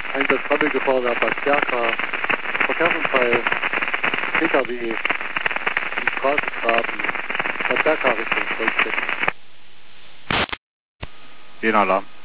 Einsatz Sammelgefahr der Bad Berka. Verkehrsunfall. PKW. Die Straßengraben. Bad Berka Richtung Volksbecken. Jena Alarm.